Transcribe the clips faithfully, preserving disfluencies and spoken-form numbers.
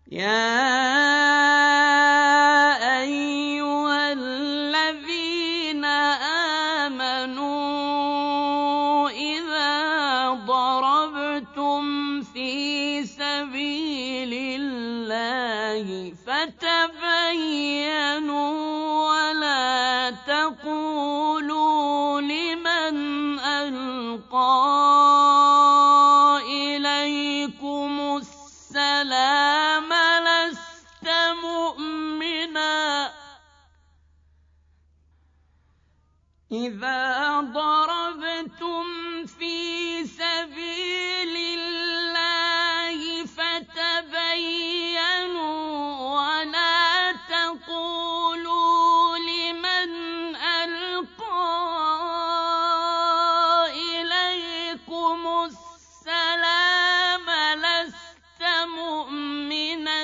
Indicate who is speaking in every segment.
Speaker 1: يَا أَيُّهَا الَّذِينَ آمَنُوا إِذَا ضَرَبْتُمْ فِي سَبِيلِ اللَّهِ فَتَبَيَّنُوا وَلَا تَقُولُوا لِمَنْ أَلْقَىٰ إِلَيْكُمُ السَّلَامَ لَسْتَ مُؤْمِنًا. إِذَا ضَرَبْتُمْ فِي سَبِيلِ اللَّهِ فَتَبَيَّنُوا وَلَا تَقُولُوا لِمَنْ أَلْقَىٰ إِلَيْكُمُ السَّلَامَ لَسْتَ مُؤْمِنًا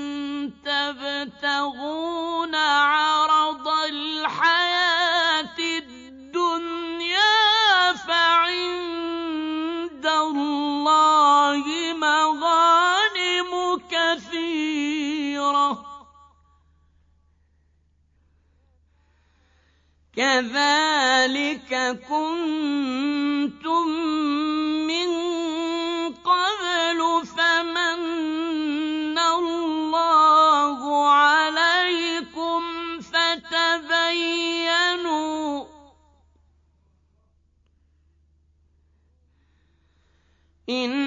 Speaker 1: تَبْتَغُونَ عَرَضَ الْحَيَاةِ الدُّنْيَا فَعِندَ اللَّهِ مَغَانِمُ كَثِيرَةٌ ۚ كَذَٰلِكَ كُنتُم مِّن قَبْلُ فَمَنَّ اللَّهُ عَلَيْكُمْ فَتَبَيَّنُوا ۚ إِنَّ